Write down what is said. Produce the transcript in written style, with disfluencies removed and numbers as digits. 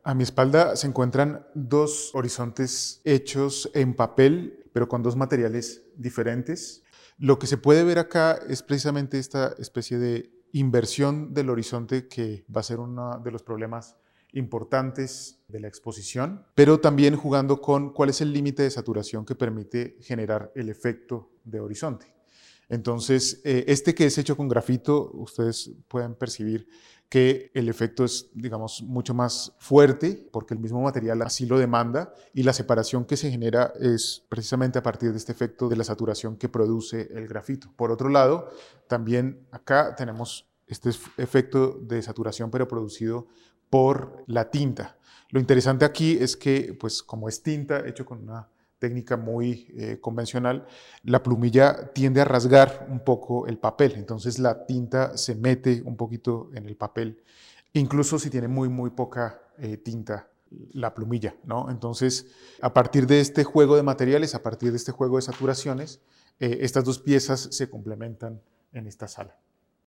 A mi espalda se encuentran dos horizontes hechos en papel, pero con dos materiales diferentes. Lo que se puede ver acá es precisamente esta especie de inversión del horizonte que va a ser uno de los problemas importantes de la exposición, pero también jugando con cuál es el límite de saturación que permite generar el efecto de horizonte. Entonces, este que es hecho con grafito, ustedes pueden percibir que el efecto es, digamos, mucho más fuerte porque el mismo material así lo demanda y la separación que se genera es precisamente a partir de este efecto de la saturación que produce el grafito. Por otro lado, también acá tenemos este efecto de saturación pero producido por la tinta. Lo interesante aquí es que, pues como es tinta hecho con una técnica muy convencional, la plumilla tiende a rasgar un poco el papel, entonces la tinta se mete un poquito en el papel, incluso si tiene muy poca tinta la plumilla, ¿no? Entonces, a partir de este juego de materiales, a partir de este juego de saturaciones, estas dos piezas se complementan en esta sala.